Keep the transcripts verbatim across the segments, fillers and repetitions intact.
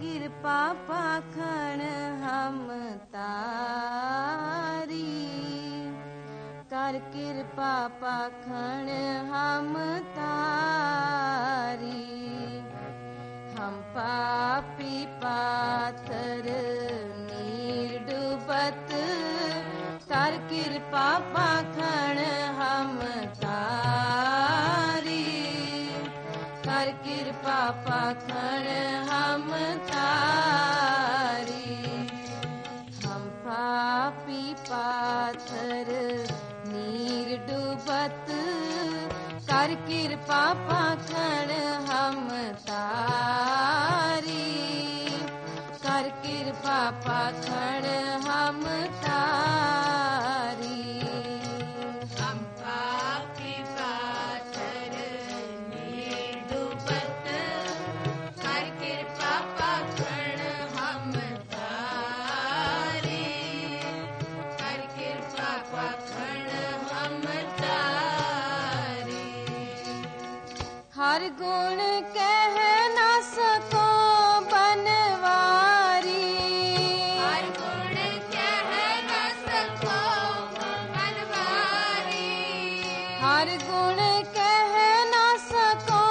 कृपा पाखण हम तारी, कर कृपा पाखण हम तारी। हम पापी पाथर नीर डूबत, कर कृपा पाखण हम तारी, कर कृपा पाखण हम तारी। हम पापी पाथर नीर डूबत, कर कृपा पाखण हम तारी, कर कृपा पाखण हम तारी। हम पापी पाथर नीर डूबत, कर कृपा पाखण हम तारी, कर कृपा पाखण हम तारी। हर गुण कह ना सको बनवारी, हर गुण कह न सको बनवारी, हर गुण कह ना सको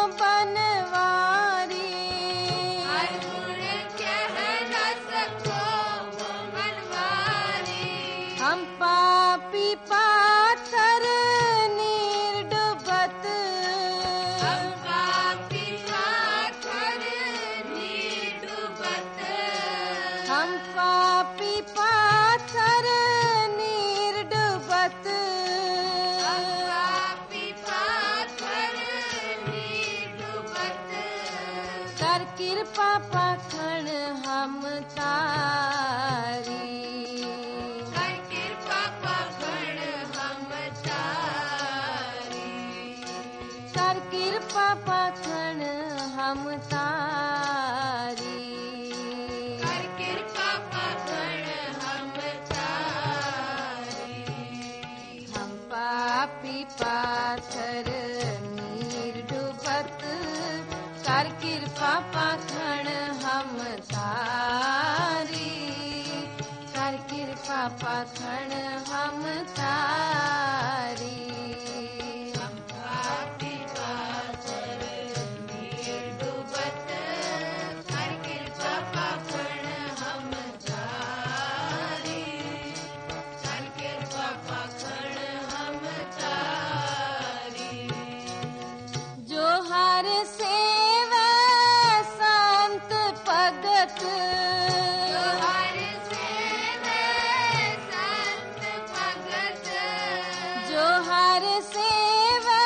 बनवारी। हर गुण कह न सको बनवारी। हम पापी पाथर नीर डूबत, हम पापी पाथर नीर डूबत, हम पापी पाथर नीर डूबत, हम पापी पाथर नीर डूबत, कर कृपा पाखण हम तारी, कर कृपा पाखण हम तारी, कर कृपा पाखण हम तारी। कर कृपा पाखण हम तारी। हम पापी पाथर नीर डूबत, कर कृपा पाखण हम तारी, कर कृपा पाखण हम तारी। हम पापी पाथर नीर डूबत, कर कृपा पाखण हम तारी, कर कृपा पाखण हम तारी। जो हर सेवा संत भगत, जो हर सेवे संत भगत, जो हर सेवा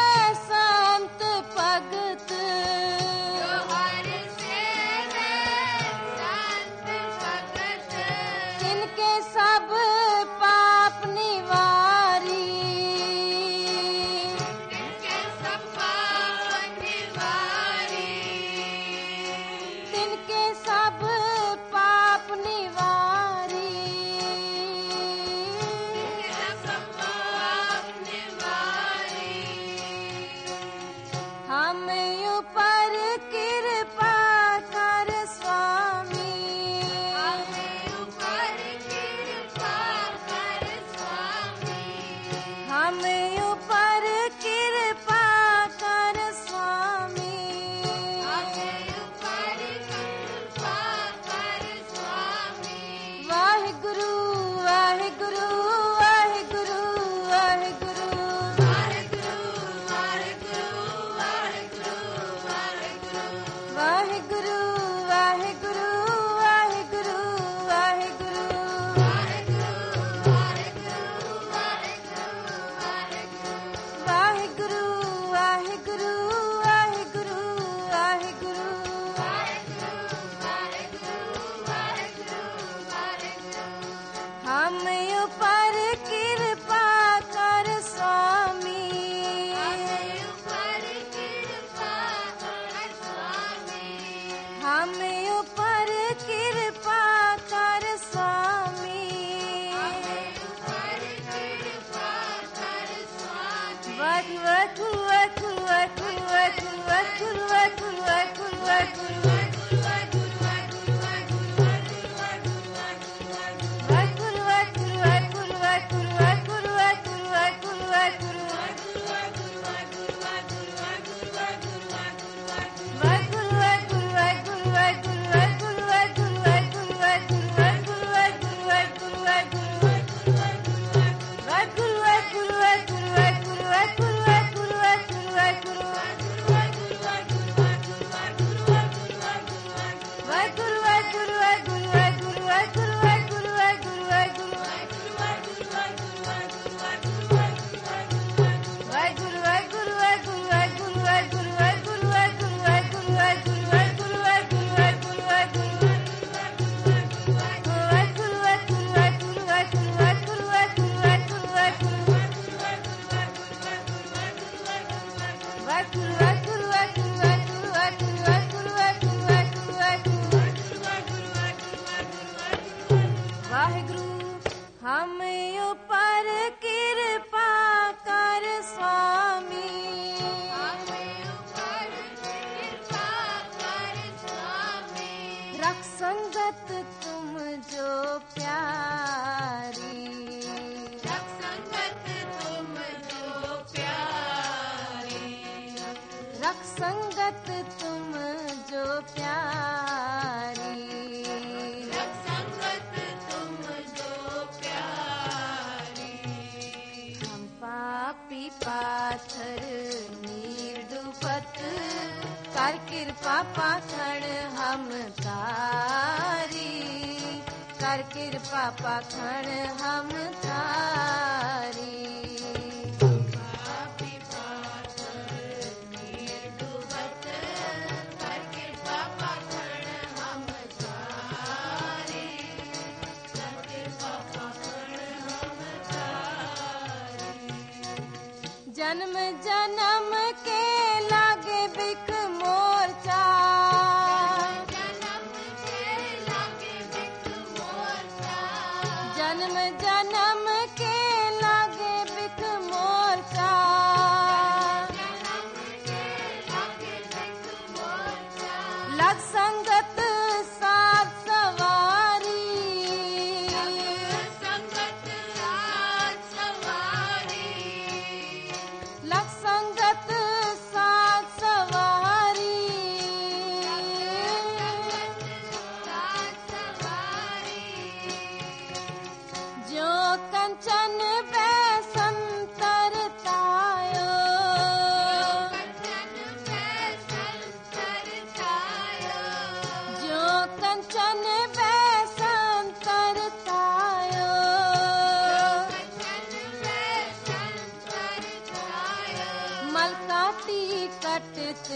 संत भगत, जो हर सेवे संत भगत, तिनके सब पाप निवारी, तिनके सब पाप निवारी, तिनके सब पाप निवारी। तिनके सब पाप निवारी। हम ऊपर कृपा कर स्वामी, हमें ऊपर कृपा कर स्वामी, हम ऊपर कृपा कर स्वामी। हमें ऊपर कृपा कर स्वामी। वाहिगुरु वाहिगुरु वाहिगुरु वाहिगुरु, वाहिगुरु वाहिगुरु वाहिगुरु वाहिगुरु, वाहिगुरु वाहिगुरु वाहिगुरु वाहिगुरु, वाहिगुरु वाहिगुरु वाहिगुरु वाहिगुरु, वाहिगुरु वाहिगुरु वाहिगुरु, हम ऊपर कृपा कर स्वामी, हम ऊपर कृपा कर स्वामी। वठु वठु वठु वठु वठु वठु वठु वठु वठु, ऊपर कृपा कर स्वामी रख संगत तुम जो प्यारी रख संगत तुम जो प्यारी रख संगत तुम जो प्यारी रख संगत तुम जो प्यारी हम पापी पाथर निर्डुबत कर कृपा पाखण हम तारी कर कृपा पाखण हम तारी पापी पाथर निर्डुबत कर कृपा पाखण हम तारी कर कृपा पाखण हम तारी जन्म जन्म के लागे बिख मोर्चा जन्म के लागे बिख मोर्चा जन्म जन्म के लागे बिख मोर्चा जन्म के लागे बिख मोर्चा लग संगत साथ सवारी संगत राज सवारी लग संगत साथ सवारी राज सवारी जो कंचन बैसंतर तायो कंचन बैसंतर छायो जो कंचन बैसंतर तायो कंचन बैसंतर छायो मलकाटी कटत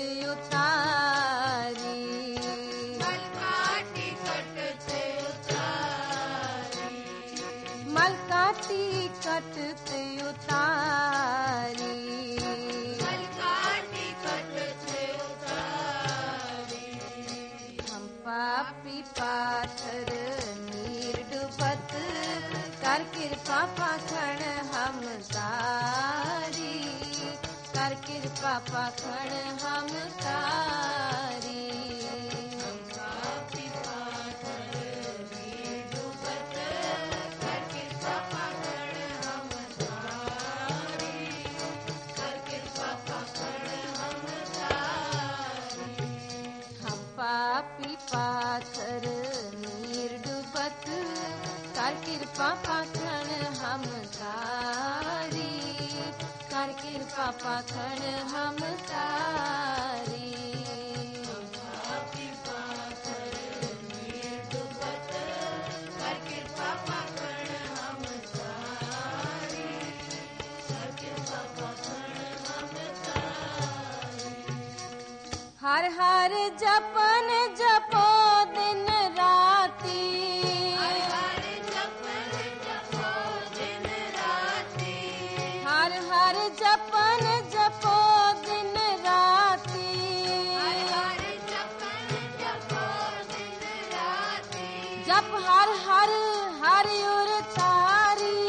उतारी मलकाटी कटते उतारी मलकाटी कटत उतारी मलकाटी कटते उतारी हम पापी पाथर निर्डुबत कर कृपा पाखण हम तारी कर कृपा पाखण हम तारी पापी पाथर निर्डुबत कर कृपा पाखण हम तारी कर कृपा पाखण हम तारी हम पापी पाथर निर्डुबत कर कृपा पाखण हम तारी कर कृपा पाखण हम तारी पापी पाथर निर्डुबत कर कृपा पाखण हम तारी कर कृपा पाखण हम तारी हर हर जपन जपो दिन राती हर हर जपन जपो दिन राती हर हर जपन जपो दिन राती हर हर जपन जपो दिन राती जप हर हर हरि उर तारी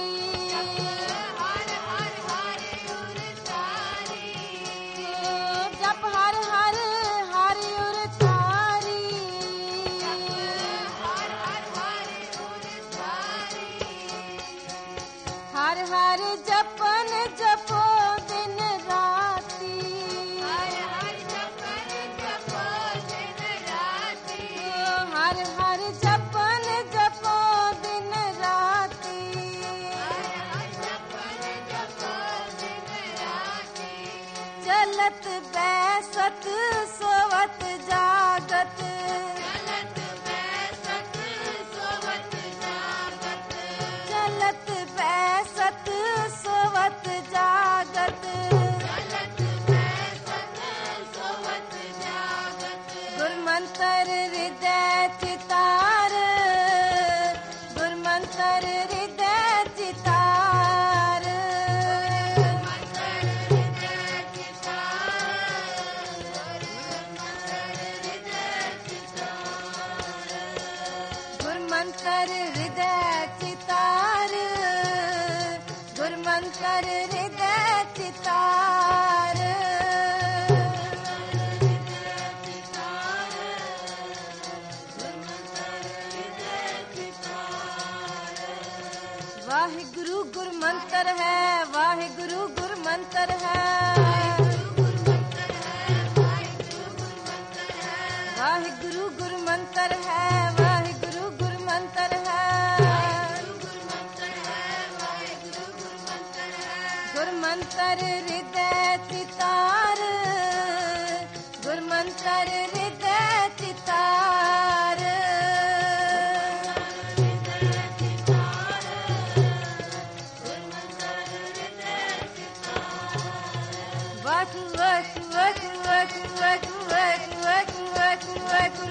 हर हर हर उर तारी जप हर हर हरि उर तारी हर हर हर उर तारी हर हर जपन जपो दिन राती हर हर जपन जपो दिन राती हर हर जपन जपो दिन राती हर हर जपन जपो दिन राती चलत बैसत सोवत जागत चलत बैसत सोवत जागत चलत बैसत सोवत जागत चलत बैसत सोवत जागत गुरमंतर हृदय चितार गुरमंतर हृदय चितार मंतर हृदय चितार मंतर हृदय चितार ਗੁਰਮੰਤਰ ਹਿਰਦੈ ਚਿਤਾਰ ਵਾਹਿਗੁਰੂ ਗੁਰਮੰਤਰ ਹੈ ਵਾਹਿਗੁਰੂ ਗੁਰਮੰਤਰ ਹੈ ਵਾਹਿਗੁਰੂ ਗੁਰਮੰਤਰ ਹੈ ਵਾਹਿਗੁਰੂ ਗੁਰਮੰਤਰ ਹੈ ਗੁਰਮੰਤਰ ਹਿਰਦੈ ਚਿਤਾਰ ਗੁਰਮੰਤਰ ਹਿਰਦੈ ਚਿਤਾਰ ਵਾਹਿਗੁਰੂ ਵਾਹਿਗੁਰੂ ਵਾਹਿਗੁਰੂ ਵਾਹਿਗੁਰੂ ਵਾਹਿਗੁਰੂ ਵਾਹਿਗੁਰੂ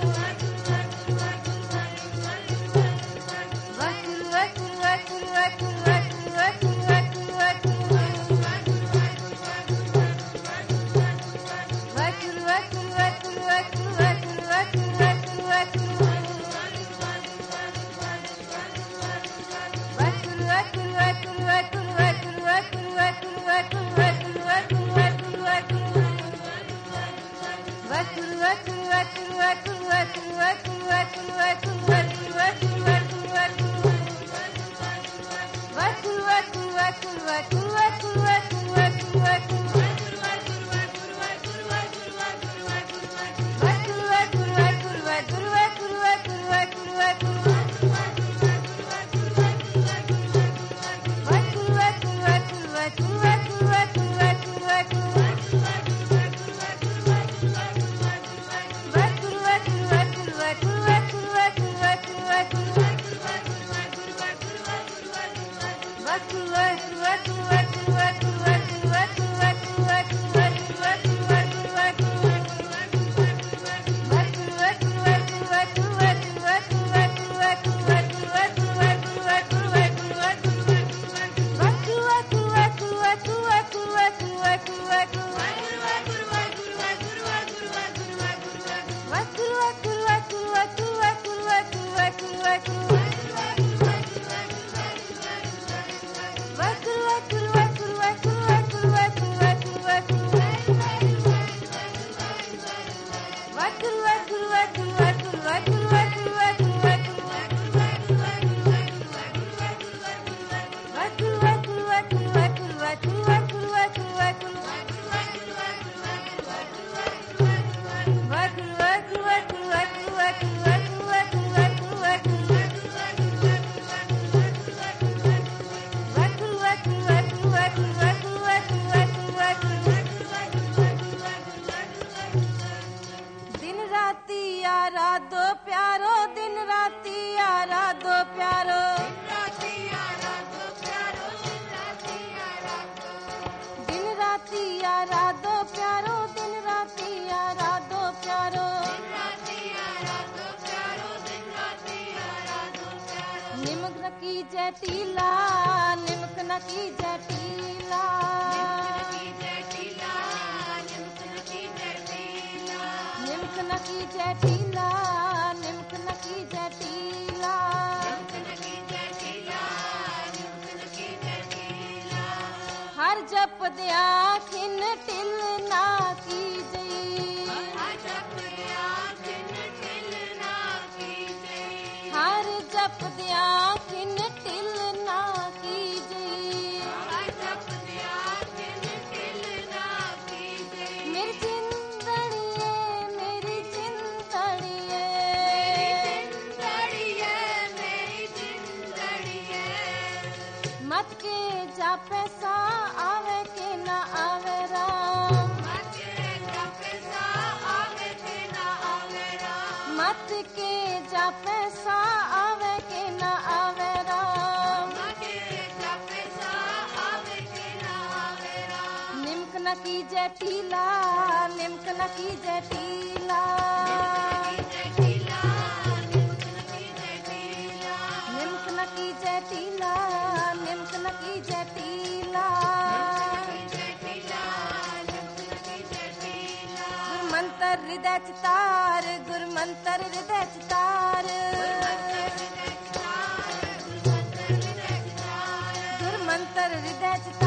ਹਿਰਦੈ ਚਿਤਾਰ ਗੁਰਮੰਤਰ ਹਿਰਦੈ ਚਿਤਾਰ ਗੁਰਮੰਤਰ ਹਿਰਦੈ ਚਿਤਾਰ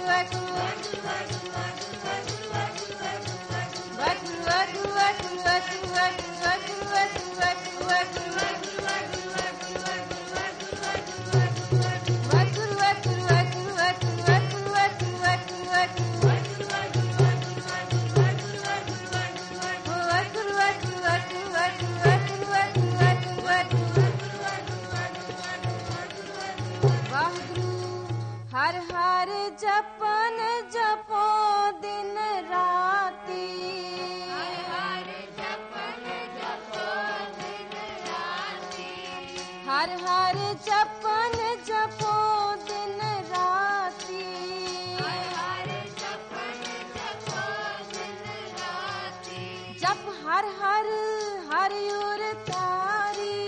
हर हर जपन जपो दिन राती हर हर जपन जपो दिन राती हर हर जपन जपो दिन राती हर हर जपन जपो दिन राती जप हर हर हरि उर तारी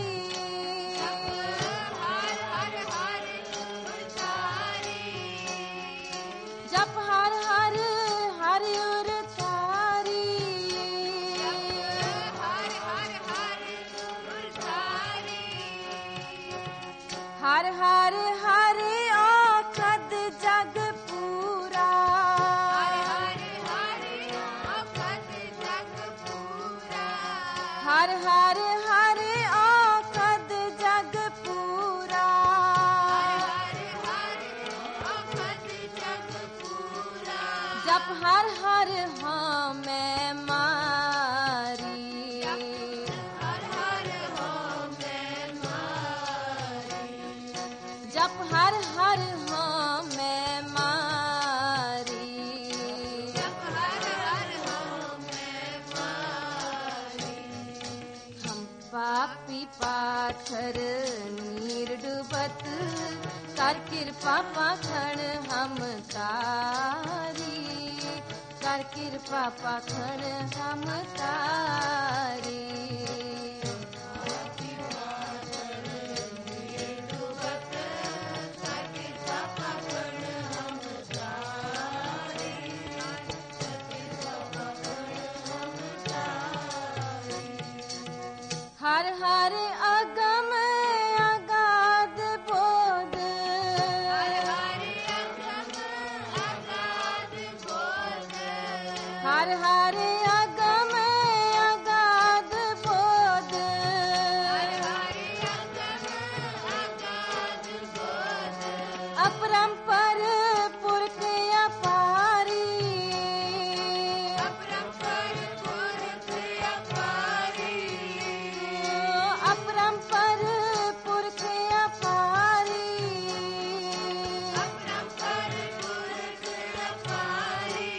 हर हर हर उतारी जप हर हर हरि उर तारी हर हर हर उतारी हर हर हरि औखद जग पूरा हर हर हर औखद जग पूरा हर हर हरि औखद जग पूरा हर हर औखद जग पूरा जप हर हर हाँ मैं मारी हर हर हो मैं मारी जप हर हर हाँ मैं मारी जप हर हर हो मैं मारी हम पापी पाथर नीर डूबत कर कृपा पाखण हम तारी कर कृपा पाखण हम तारी हर हर अगम अगाध बोध हर हर अगम अगाध बोध हर हर अगम अगाध बोध हर हर अगम अगाध बोध अपरंपर पुरख अपारी अपरंपर पुरख अपारी अपरंपर पुरख अपारी अपरंपर पुरख अपारी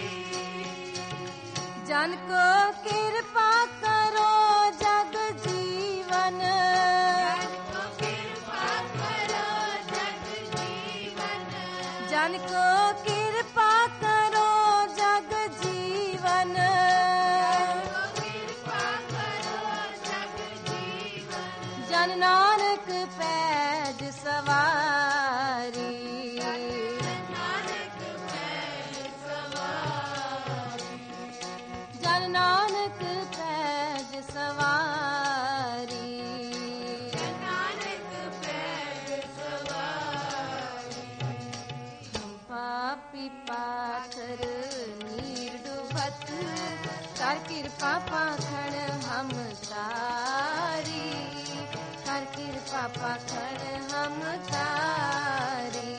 जन को कृपा करो जग जीवन जन को कृपा करो जग जीवन जन को कृपा करो जग जीवन को कृपा करो जग जीवन जन नानक पैज सवारी नानक पैर सवारी जन नानक पैज सवारी नानक पैर सवारी हम पापी पाथर नीर डूबत कर कृपा पाखण हम तारी कर कृपा पाखण हम तारी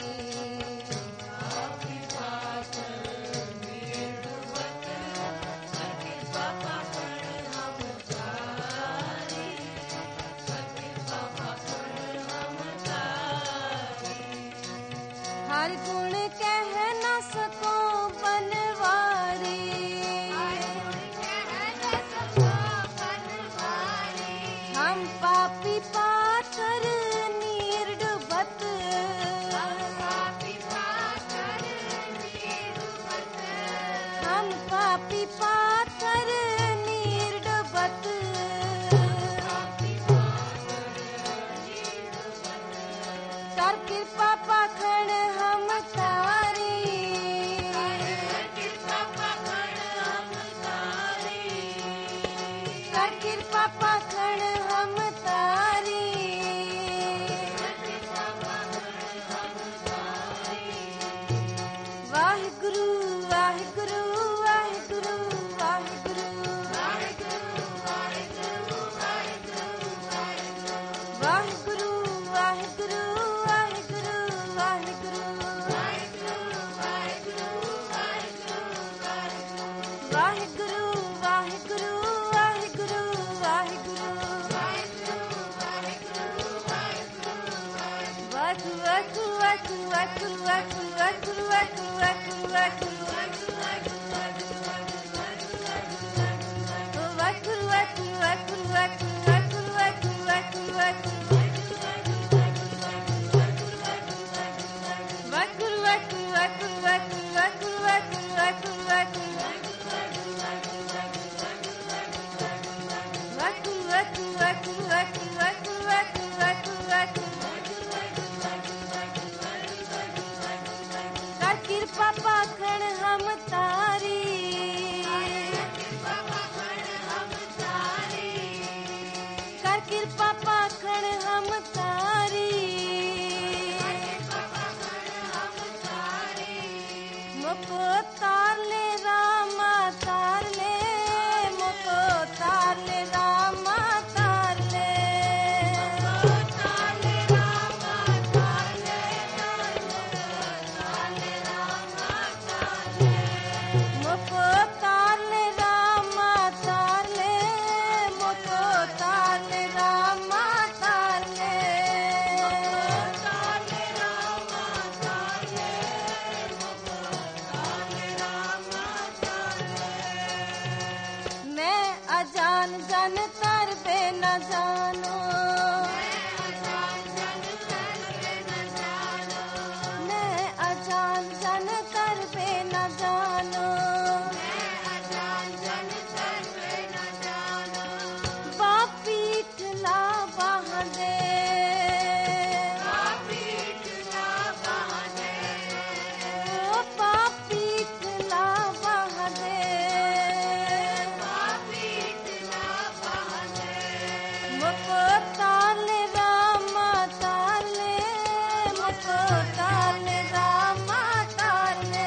हर गुण कह न सको बनवारी हर गुण कह न सको बनवारी हम पापी पाथर नीर डूबत हम पापी पाथर नीर डूबत हम पापी पाथर नीर डूबत कर कृपा पाखण हम तारी कृपा पाखण हम तारी कर कृपा पाखण हम तारी वाहिगुरू ਵਾਹਿਗੁਰੂ ਵਾਹਿਗੁਰੂ ਵਾਹਿਗੁਰੂ ਵਾਹਿਗੁਰੂ ਵਾਹਿਗੁਰੂ ਵਾਹਿਗੁਰੂ ਵਾਹਿਗੁਰੂ ਵਾਹਿਗੁਰੂ ਵਾਹਿਗੁਰੂ ਵਾਹਿਗੁਰੂ ਵਾਹਿਗੁਰੂ ਵਾਹਿਗੁਰੂ ਵਾਹਿਗੁਰੂ ਵਾਹਿਗੁਰੂ ਵਾਹਿਗੁਰੂ ਵਾਹਿਗੁਰੂ ਵਾਹਿਗੁਰੂ ਕਿਰਪਾ ਪਾਖਣ ਹਮ ਤਾਰੀ ਕਰ ਕਿਰਪਾ ਪਾਖਣ ਹਮ ਤਾਰੀ ਮੁਕੋ ਤਾਰ ਲੈ ਰਾਮਾ ਤਾਰ ਲੈ ਮੁਕੋ ਤਾਰ ਲੈ ਰਾਮਾ ਤਾਰ ਲੈ ਮੁਕੋ ਤਾਰ ਲੈ ਰਾਮਾ ਤਾਰ ਲੈ ਮੁਕੋ ਤਾਰ ਲੈ ਰਾਮਾ ਤਾਰ ਲੈ मैं अजान जन तर बे न जानो मैं अजान जन तर बे न जानो बापीठ ला बाह दे ओ बापीठ ला बाह दे मुको ताले रामा ताले मुको ताले रामा ताले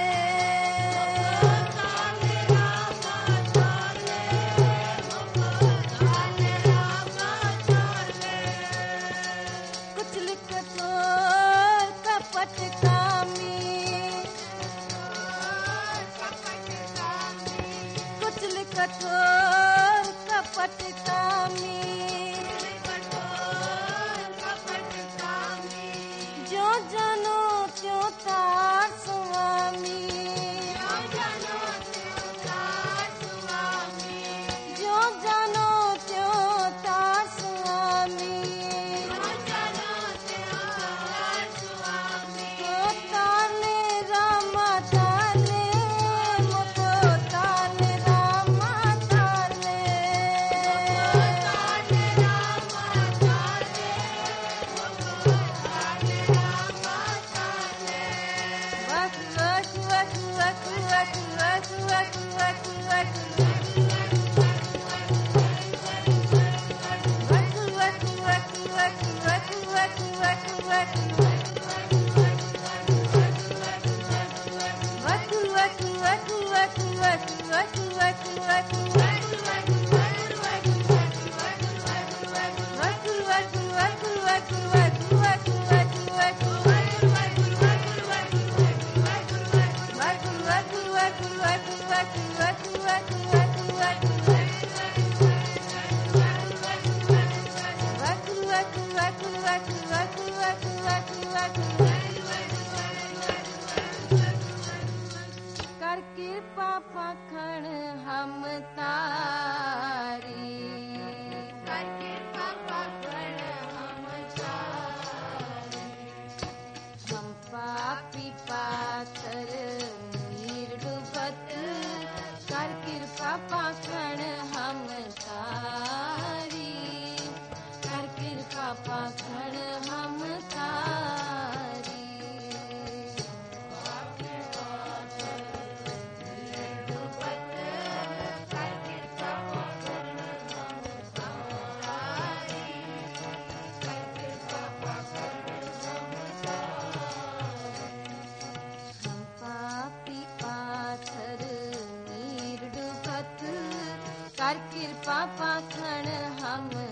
कुछ लिख छोर कपट कामी कुछ लिख छोर कपट कामी जो जानो त्यों तार स्वामी जो जानो त्यों तार स्वामी तो ताले रामा ताले मुको ताले रामा ताले वक वक वक वक वक वक वक वक वक वक वक वक वक वक वक कर कृपा पखण हम तारी हम पापी पातर नीर डूबत कर कृपा पखण हम तारी कर कृपा पखण हम तारी Thank you. पापा खण हम